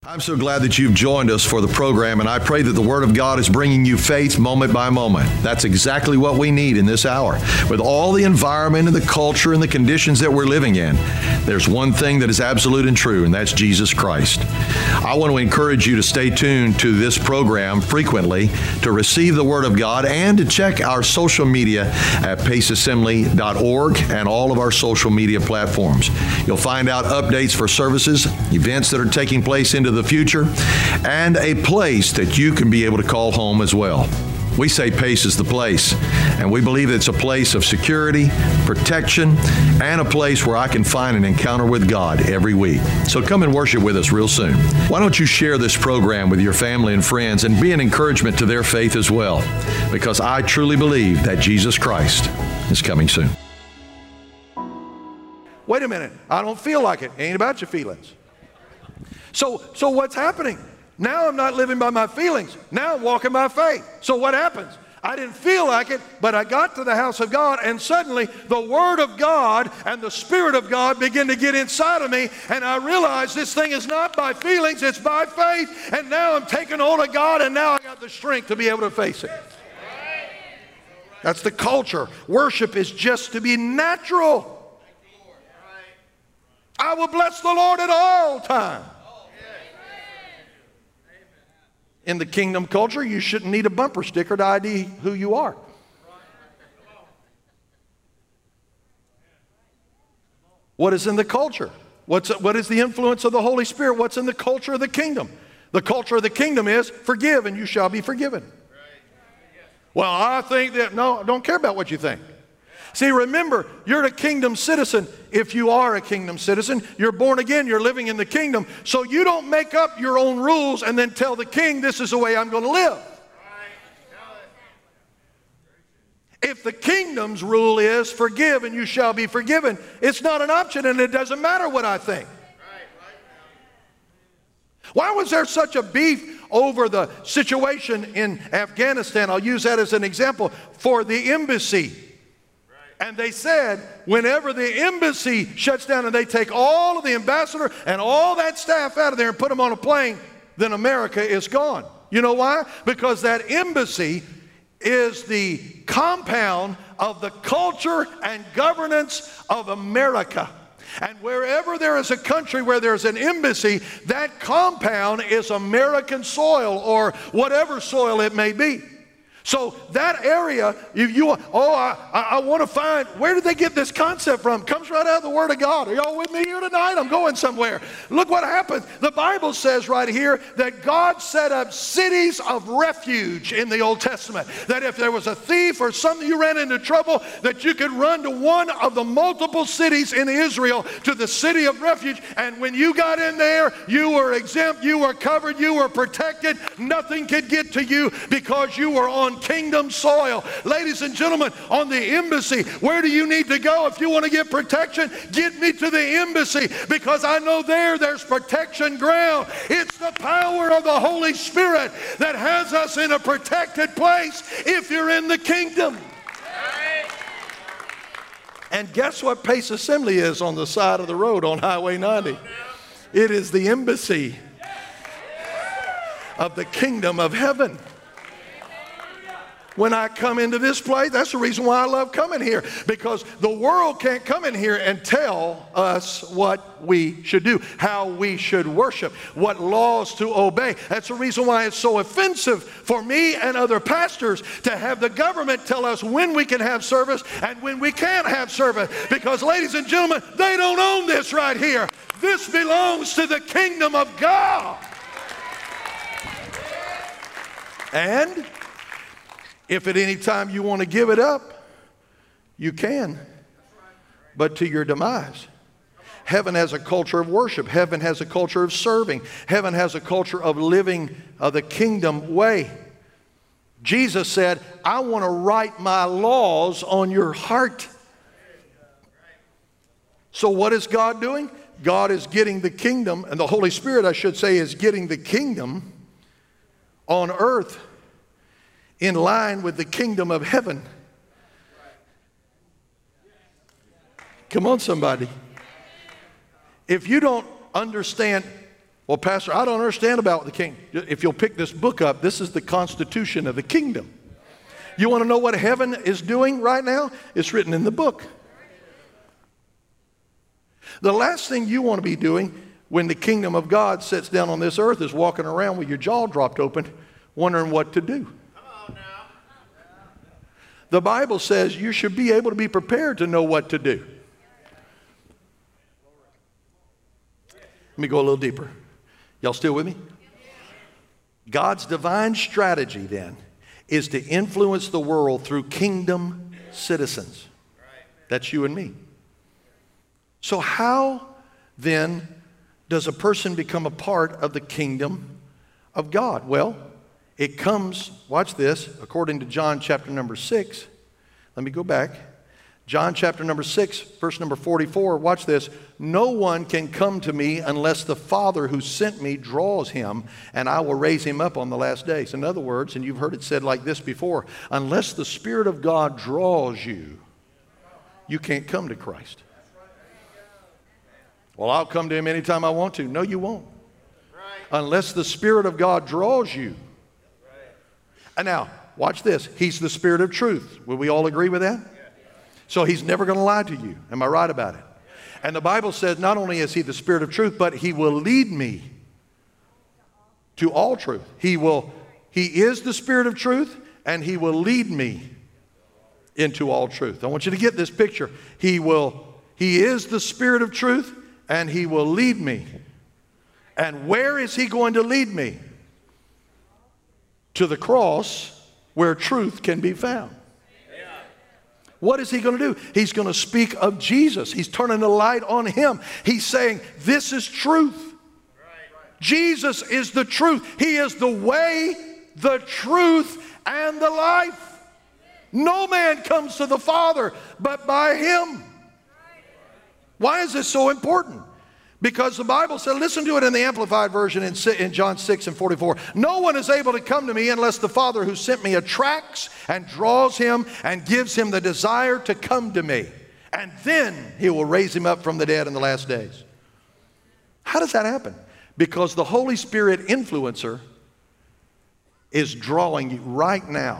I'm so glad that you've joined us for the program, and I pray that the Word of God is bringing you faith moment by moment. That's exactly what we need in this hour. With all the environment and the culture and the conditions that we're living in, there's one thing that is absolute and true, and that's Jesus Christ. I want to encourage you to stay tuned to this program frequently, to receive the Word of God, and to check our social media at paceassembly.org and all of our social media platforms. You'll find out updates for services, events that are taking place into the future, and a place that you can be able to call home as well. We say Pace is the place, and we believe it's a place of security, protection, and a place where I can find an encounter with God every week. So come and worship with us real soon. Why don't you share this program with your family and friends and be an encouragement to their faith as well? Because I truly believe that Jesus Christ is coming soon. Wait a minute, I don't feel like it. It ain't about your feelings. So what's happening? Now I'm not living by my feelings. Now I'm walking by faith. So what happens? I didn't feel like it, but I got to the house of God, and suddenly the Word of God and the Spirit of God begin to get inside of me, and I realize this thing is not by feelings, it's by faith, and now I'm taking hold of God, and now I got the strength to be able to face it. That's the culture. Worship is just to be natural. I will bless the Lord at all times. In the kingdom culture, you shouldn't need a bumper sticker to ID who you are. What is in the culture? What is the influence of the Holy Spirit? What's in the culture of the kingdom? The culture of the kingdom is forgive and you shall be forgiven. Well, I think that, no, I don't care about what you think. See, remember, you're a kingdom citizen. If you are a kingdom citizen, you're born again, you're living in the kingdom. So you don't make up your own rules and then tell the king, this is the way I'm going to live. If the kingdom's rule is forgive and you shall be forgiven, it's not an option, and it doesn't matter what I think. Why was there such a beef over the situation in Afghanistan? I'll use that as an example for the embassy. And they said, whenever the embassy shuts down and they take all of the ambassador and all that staff out of there and put them on a plane, then America is gone. You know why? Because that embassy is the compound of the culture and governance of America. And wherever there is a country where there's an embassy, that compound is American soil or whatever soil it may be. So that area, I want to find, where did they get this concept from? It comes right out of the Word of God. Are y'all with me here tonight? I'm going somewhere. Look what happens. The Bible says right here that God set up cities of refuge in the Old Testament. That if there was a thief or something, you ran into trouble, that you could run to one of the multiple cities in Israel, to the city of refuge. And when you got in there, you were exempt, you were covered, you were protected. Nothing could get to you because you were on kingdom soil. Ladies and gentlemen, on the embassy, where do you need to go if you want to get protection? Get me to the embassy, because I know there's protection ground. It's the power of the Holy Spirit that has us in a protected place if you're in the kingdom. And guess what Pace Assembly is on the side of the road on Highway 90? It is the embassy of the kingdom of heaven. When I come into this place, that's the reason why I love coming here, because the world can't come in here and tell us what we should do, how we should worship, what laws to obey. That's the reason why it's so offensive for me and other pastors to have the government tell us when we can have service and when we can't have service, because, ladies and gentlemen, they don't own this right here. This belongs to the kingdom of God. And if at any time you want to give it up, you can, but to your demise. Heaven has a culture of worship. Heaven has a culture of serving. Heaven has a culture of living the kingdom way. Jesus said, I want to write my laws on your heart. So what is God doing? God is getting the kingdom, and the Holy Spirit, I should say, is getting the kingdom on earth in line with the kingdom of heaven. Come on, somebody. If you don't understand Well, Pastor, I don't understand about the king. If you'll pick this book up, this is the constitution of the kingdom. You want to know what heaven is doing right now? It's written in the book. The last thing you want to be doing when the kingdom of God sits down on this earth is walking around with your jaw dropped open, wondering what to do. The Bible says you should be able to be prepared to know what to do. Let me go a little deeper. Y'all still with me? God's divine strategy then is to influence the world through kingdom citizens. That's you and me. So how then does a person become a part of the kingdom of God? Well, it comes, watch this, according to John chapter number 6. Let me go back. John chapter number 6, verse number 44, watch this. No one can come to me unless the Father who sent me draws him, and I will raise him up on the last days. In other words, and you've heard it said like this before, unless the Spirit of God draws you, you can't come to Christ. Well, I'll come to him anytime I want to. No, you won't. Unless the Spirit of God draws you. And now, watch this. He's the Spirit of truth. Will we all agree with that? So he's never going to lie to you. Am I right about it? And the Bible says not only is he the Spirit of truth, but he will lead me to all truth. He is the Spirit of truth, and he will lead me into all truth. I want you to get this picture. He is the Spirit of truth, and he will lead me. And where is he going to lead me? To the cross where truth can be found. What is he going to do? He's going to speak of Jesus. He's turning the light on him. He's saying, this is truth. Jesus is the truth. He is the way, the truth, and the life. No man comes to the Father but by him. Why is this so important? Because the Bible said, listen to it in the Amplified Version in John 6 and 44. No one is able to come to me unless the Father who sent me attracts and draws him and gives him the desire to come to me. And then he will raise him up from the dead in the last days. How does that happen? Because the Holy Spirit influencer is drawing you right now.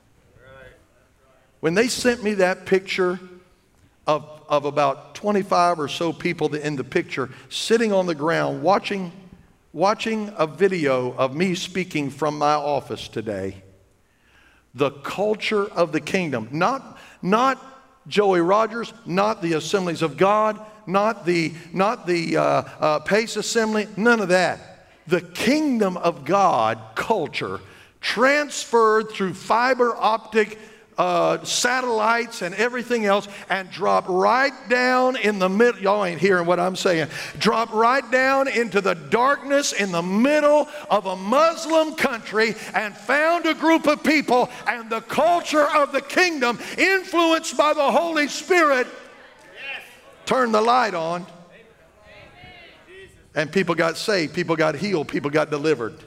When they sent me that picture of about 25 or so people in the picture sitting on the ground watching a video of me speaking from my office today, the culture of the kingdom, not Joey Rogers, not the Assemblies of God, not the Pace Assembly, none of that. The kingdom of God culture transferred through fiber optic satellites and everything else, and drop right down in the middle. Y'all ain't hearing what I'm saying. Drop right down into the darkness in the middle of a Muslim country and found a group of people, and the culture of the kingdom, influenced by the Holy Spirit, turned the light on, and people got saved, people got healed, people got delivered.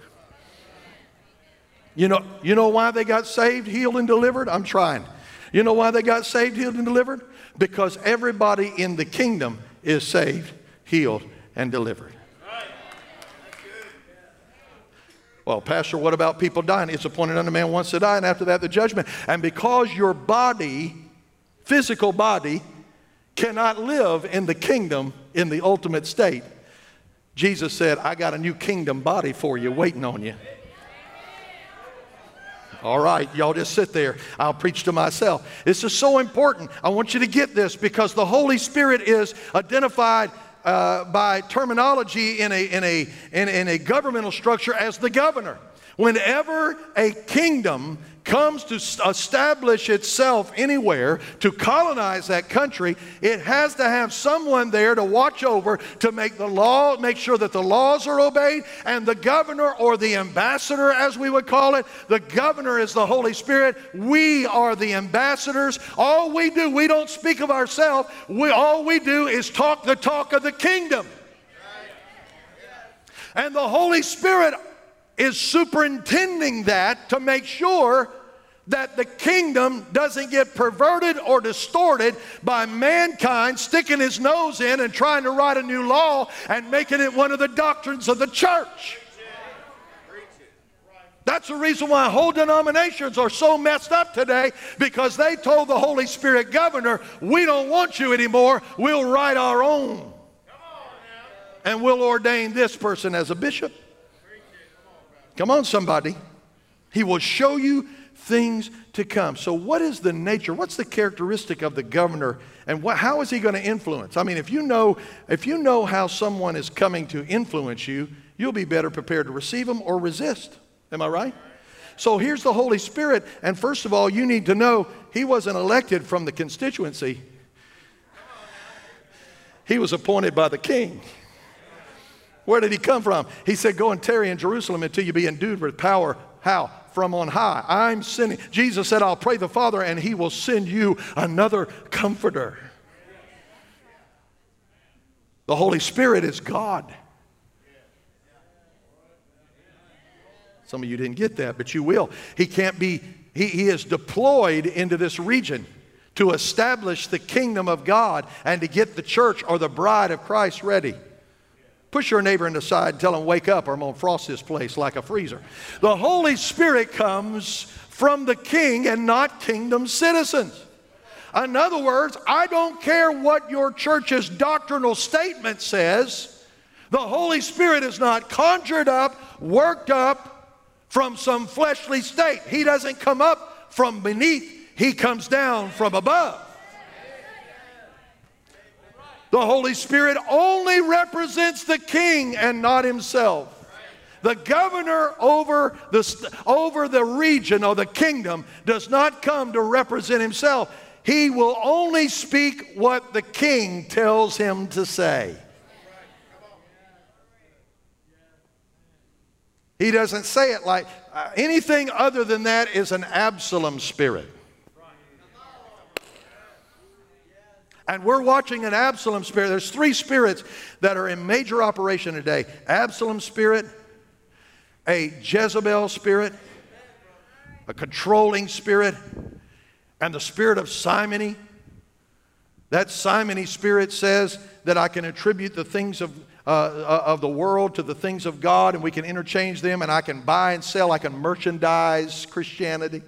You know why they got saved, healed, and delivered? I'm trying. You know why they got saved, healed, and delivered? Because everybody in the kingdom is saved, healed, and delivered. Well, Pastor, what about people dying? It's appointed unto man once to die, and after that the judgment. And because your body, physical body, cannot live in the kingdom in the ultimate state, Jesus said, I got a new kingdom body for you waiting on you. All right, y'all just sit there. I'll preach to myself. This is so important. I want you to get this, because the Holy Spirit is identified by terminology in a governmental structure as the governor. Whenever a kingdom comes to establish itself anywhere, to colonize that country, it has to have someone there to watch over, to make sure that the laws are obeyed. And the governor, or the ambassador as we would call it, the governor is the Holy Spirit. We are the ambassadors. All we do, we don't speak of ourselves. All we do is talk the talk of the kingdom. And the Holy Spirit is superintending that to make sure that the kingdom doesn't get perverted or distorted by mankind sticking his nose in and trying to write a new law and making it one of the doctrines of the church. That's the reason why whole denominations are so messed up today, because they told the Holy Spirit governor, we don't want you anymore, we'll write our own. And we'll ordain this person as a bishop. Come on, somebody. He will show you things to come. So what is the nature, what's the characteristic of the governor, and how is he going to influence? I mean, if you know how someone is coming to influence you, you'll be better prepared to receive them or resist. Am I right? So here's the Holy Spirit, and first of all, you need to know he wasn't elected from the constituency. He was appointed by the king. Where did he come from? He said, go and tarry in Jerusalem until you be endued with power. How? From on high. I'm sending. Jesus said, I'll pray the Father and he will send you another comforter. The Holy Spirit is God. Some of you didn't get that, but you will. He can't be, he is deployed into this region to establish the kingdom of God and to get the church or the bride of Christ ready. Push your neighbor in the side and tell him, wake up or I'm going to frost this place like a freezer. The Holy Spirit comes from the king and not kingdom citizens. In other words, I don't care what your church's doctrinal statement says. The Holy Spirit is not conjured up, worked up from some fleshly state. He doesn't come up from beneath. He comes down from above. The Holy Spirit only represents the king and not himself. The governor over the region or the kingdom does not come to represent himself. He will only speak what the king tells him to say. He doesn't say it like anything other than that is an Absalom spirit. And we're watching an Absalom spirit. There's three spirits that are in major operation today. Absalom spirit, a Jezebel spirit, a controlling spirit, and the spirit of simony. That simony spirit says that I can attribute the things of the world to the things of God, and we can interchange them, and I can buy and sell, I can merchandise Christianity.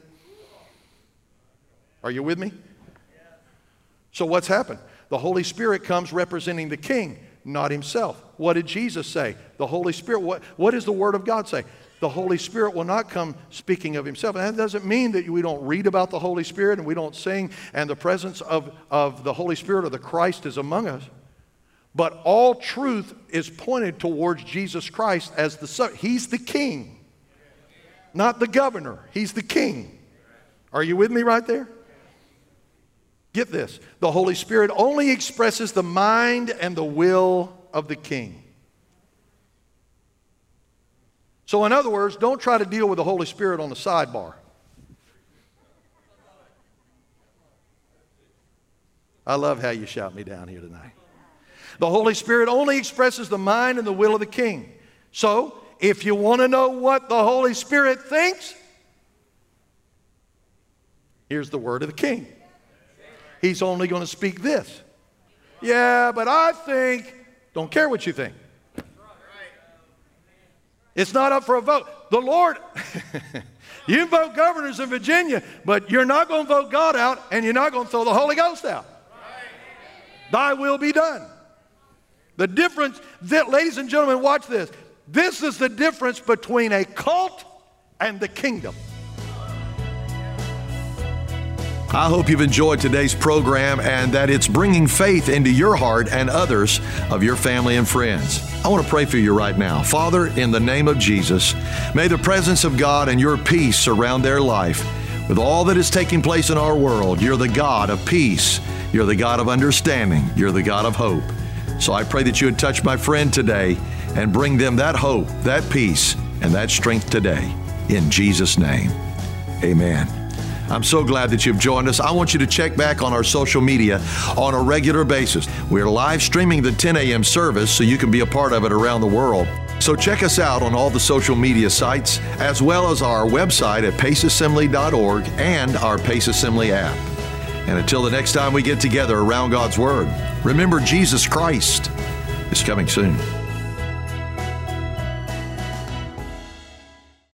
Are you with me? So what's happened? The Holy Spirit comes representing the king, not himself. What did Jesus say? The Holy Spirit, what does the Word of God say? The Holy Spirit will not come speaking of himself. And that doesn't mean that we don't read about the Holy Spirit and we don't sing and the presence of the Holy Spirit or the Christ is among us. But all truth is pointed towards Jesus Christ as the Son. He's the king, not the governor. He's the king. Are you with me right there? Get this. The Holy Spirit only expresses the mind and the will of the king. So in other words, don't try to deal with the Holy Spirit on the sidebar. I love how you shout me down here tonight. The Holy Spirit only expresses the mind and the will of the king. So if you want to know what the Holy Spirit thinks, here's the word of the king. He's only going to speak this. Yeah, but I think, don't care what you think. It's not up for a vote. The Lord, you can vote governors in Virginia, but you're not going to vote God out and you're not going to throw the Holy Ghost out. Thy will be done. The difference, ladies and gentlemen, watch this. This is the difference between a cult and the kingdom. I hope you've enjoyed today's program and that it's bringing faith into your heart and others of your family and friends. I want to pray for you right now. Father, in the name of Jesus, may the presence of God and your peace surround their life. With all that is taking place in our world, you're the God of peace. You're the God of understanding. You're the God of hope. So I pray that you would touch my friend today and bring them that hope, that peace, and that strength today. In Jesus' name, amen. I'm so glad that you've joined us. I want you to check back on our social media on a regular basis. We're live streaming the 10 a.m. service so you can be a part of it around the world. So check us out on all the social media sites, as well as our website at paceassembly.org and our Pace Assembly app. And until the next time we get together around God's Word, remember Jesus Christ is coming soon.